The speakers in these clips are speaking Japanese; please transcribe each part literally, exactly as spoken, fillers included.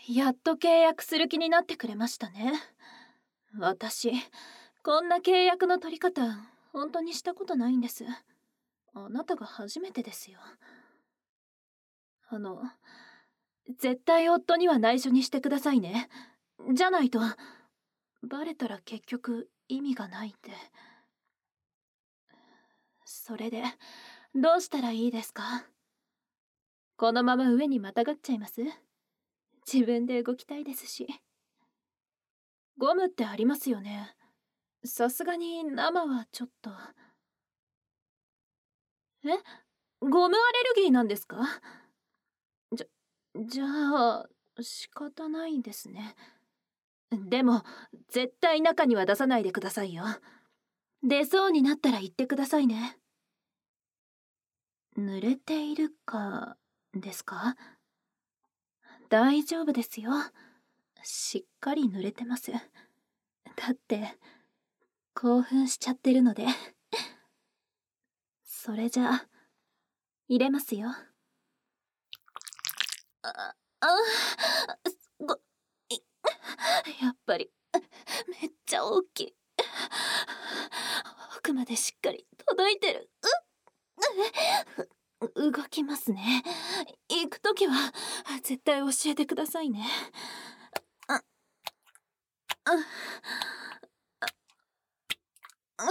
やっと契約する気になってくれましたね。私、こんな契約の取り方、本当にしたことないんです。あなたが初めてですよ。あの、絶対夫には内緒にしてくださいね。じゃないと、バレたら結局意味がないんで。それで、どうしたらいいですか？このまま上にまたがっちゃいます？自分で動きたいですし。ゴムってありますよね。さすがに生はちょっと。え？ゴムアレルギーなんですか？じゃ、じゃあ、仕方ないんですね。でも、絶対中には出さないでくださいよ。出そうになったら言ってくださいね。濡れているか、ですか？大丈夫ですよ。しっかり濡れてます。だって、興奮しちゃってるので。それじゃあ、入れますよ。あ、あ、すごい。やっぱり、めっちゃ大きい。奥までしっかり届いてる。う、動きますね。行くときは、絶対教えてくださいね。あ、あ、あ、あ、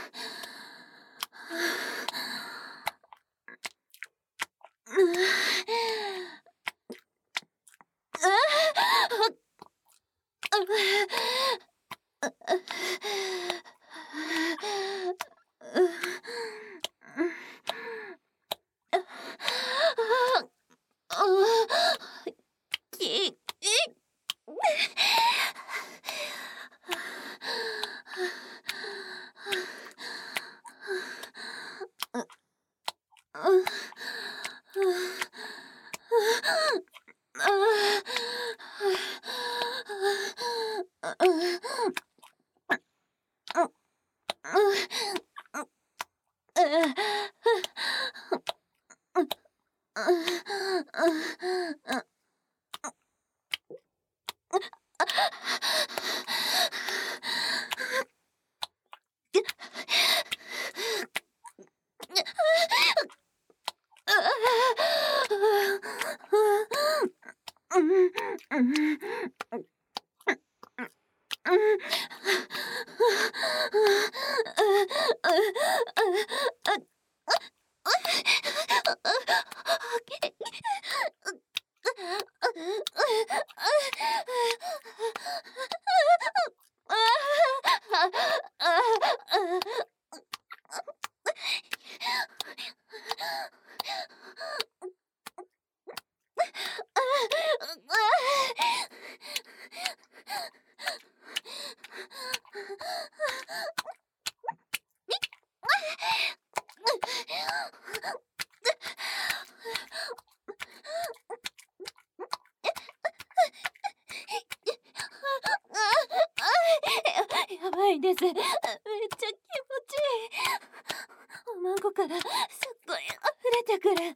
やばいです。めっちゃ気持ちいい。おまんこからすっごい溢れてくる。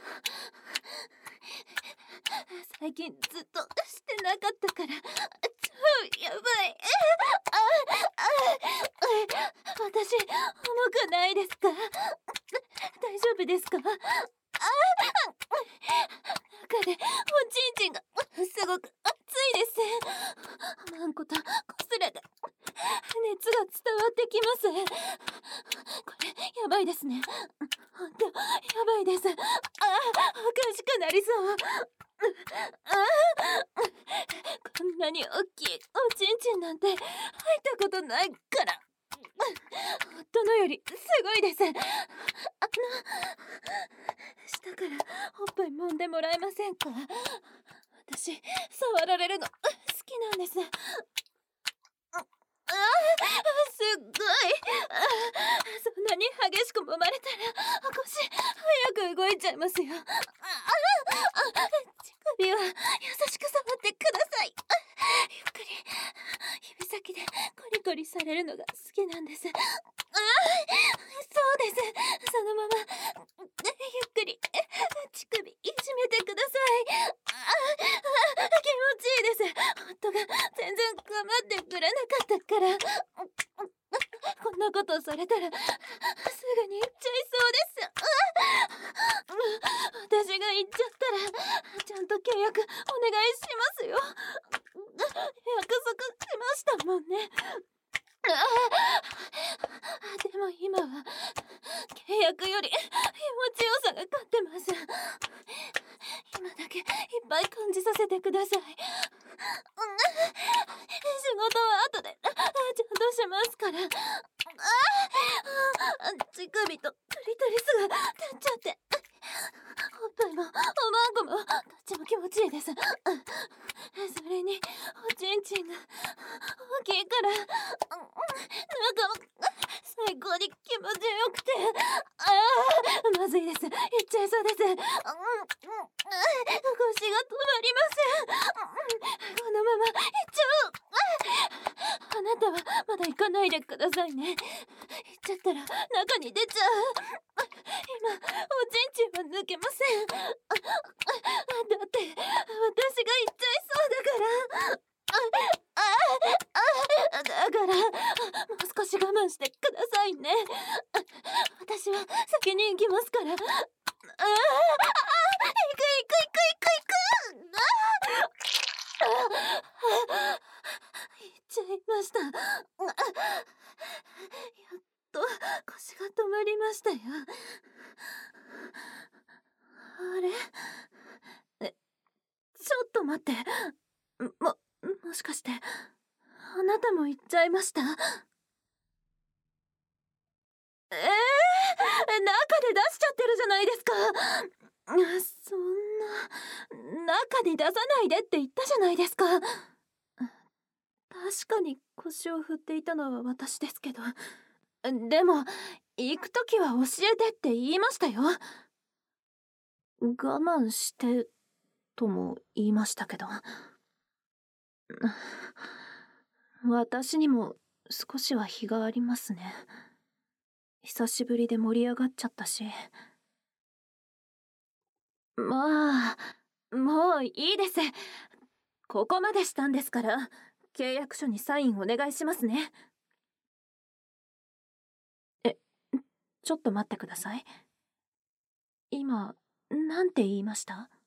最近ずっとしてなかったから超やばい。私重くないですか？大丈夫ですか？中でおちんちんがすごく熱いです。マンコとこすれで熱が伝わってきます。これやばいですね。ほんとやばいです。ああ、おかしくなりそう。こんなに大きいおちんちんなんて入ったことないから。夫のよりすごいです。あの、下からおっぱい揉んでもらえませんか？私触られるの好きなんです。ああ、すっごい。そんなに激しく揉まれたら腰早く動いちゃいますよ。乳首は優しく触ってください。ゆっくり指先でコリコリされるのが好きなんです。ああ、そうです。そのままゆっくり乳首いじめてください。ああ、気持ちいってくれなかったから。こんなことされたらすぐに行っちゃいそうです。私が行っちゃったらちゃんと契約お願いしますよ。約束しましたもんね。でも今は契約より気持ちよさが勝ってます。今だけいっぱい感じさせてください。仕事は後でちゃんとしますから。乳首とクリトリスが立っちゃって、おっぱいもおまんこもどっちも気持ちいいです。それにおちんちんが大きいから中も最高に気持ちよくて、ああまずいです。いっちゃいそうです。腰が止まりません。このままいっちゃう。あなたはまだ行かないでくださいね。行っちゃったら中に出ちゃう。今おちんちんは抜けません。だって私が行っちゃいそうだから。だからもう少し我慢してくださいね。私は先に行きますから。ああ、行く行く行く行く行く。行っちゃいました。やっと腰が止まりましたよ。あれ？え、ちょっと待って。も、もしかしてあなたも行っちゃいました？ええー、中で出しちゃってるじゃないですか。そんな、中に出さないでって言ったじゃないですか。確かに腰を振っていたのは私ですけど、でも行くときは教えてって言いましたよ。我慢してとも言いましたけど、私にも少しは非がありますね。久しぶりで盛り上がっちゃったし。まあもういいです。ここまでしたんですから契約書にサインお願いしますね。え、ちょっと待ってください。今なんて言いました？